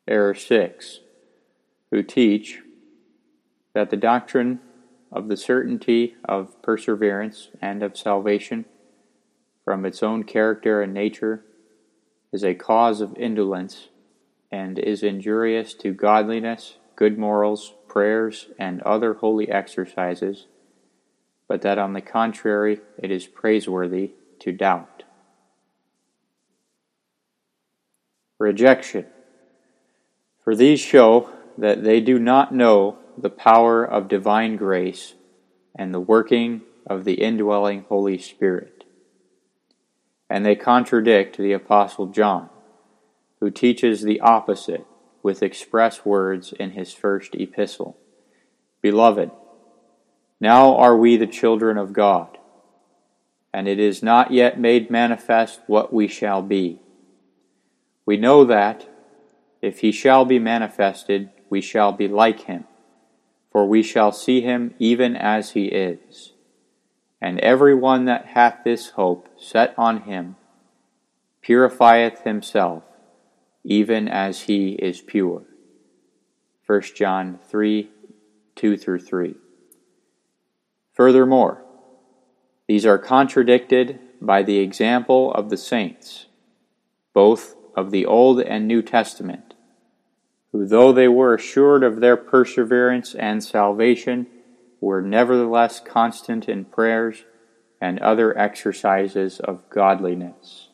Error 6, who teach that the doctrine of the certainty of perseverance and of salvation from its own character and nature is a cause of indolence and is injurious to godliness, good morals, prayers, and other holy exercises, but that on the contrary it is praiseworthy to doubt. Rejection. For these show that they do not know the power of divine grace and the working of the indwelling Holy Spirit. And they contradict the Apostle John, who teaches the opposite with express words in his first epistle. Beloved, now are we the children of God, and it is not yet made manifest what we shall be. We know that, if he shall be manifested, we shall be like him, for we shall see him even as he is. And every one that hath this hope set on him purifieth himself, even as he is pure. 1 John 3, 2-3. Furthermore, these are contradicted by the example of the saints, both of the Old and New Testament, who, though they were assured of their perseverance and salvation, were nevertheless constant in prayers and other exercises of godliness.